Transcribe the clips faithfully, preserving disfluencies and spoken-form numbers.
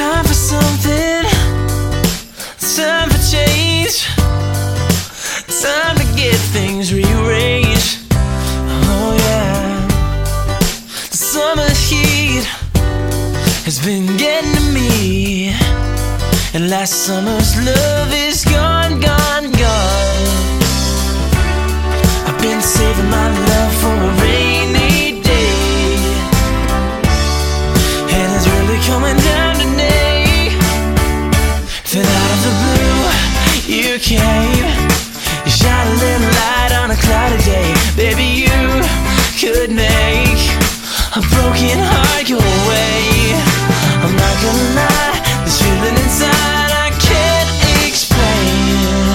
time for something, time for change, time to get things rearranged. Oh yeah, the summer heat has been getting to me, and last summer's love is gone, gone, gone. I've been saving my love for a rainy day, and it's really coming down today. Then out of the blue, you came, you shine a little light on a cloudy day. Baby, you could make a broken heart go away. I'm not gonna lie, this feeling inside I can't explain.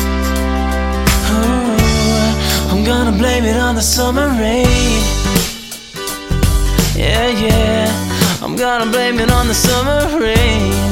Oh, I'm gonna blame it on the summer rain. Yeah, yeah, I'm gonna blame it on the summer rain.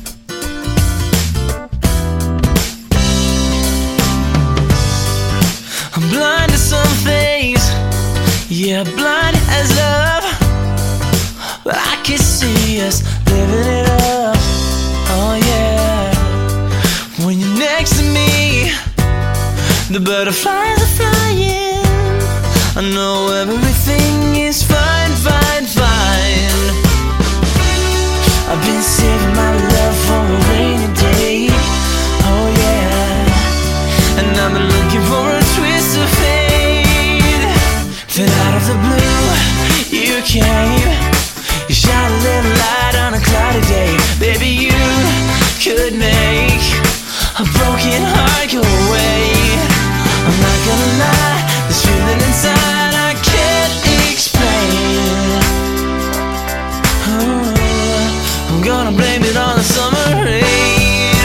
I'm blind to some things, yeah, blind as love, but I can see us living it up. Oh yeah, when you're next to me, the butterflies are flying. I know everything is fine, fine, fine. I've been saving my love for a rainy day. Oh yeah, and I've been looking for a twist of fate. Then out of the blue, you came, you shine a little light on a cloudy day. Baby, you could make a broken heart go away. I'm not gonna lie, this feeling inside I can't explain. Oh, I'm gonna blame it on the summer rain.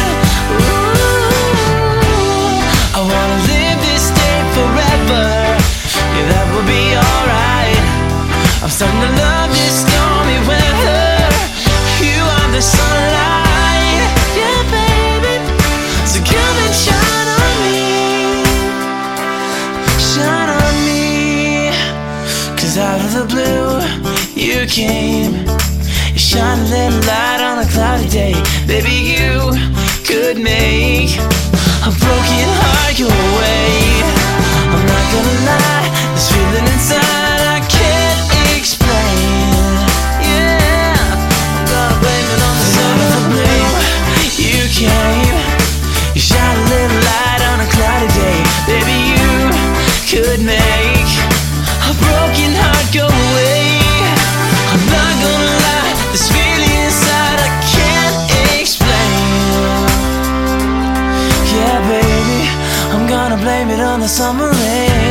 Ooh, I wanna live this day forever. Yeah, that will be alright. I'm starting to love this stormy weather. You are the sunlight, yeah baby. So come and shine on me, shine on me. Cause out of the blue, you came, you shine a little light on a cloudy day. Baby, you could make a broken heart go away. I'm not gonna lie, this feeling inside I can't explain. Yeah, I'm gonna blame it on the summer blue. You came, you shine a little light on a cloudy day. Baby, you could make a broken heart go away. I'm not gonna lie, this feeling inside I can't explain. Yeah baby, I'm gonna blame it on the summer rain.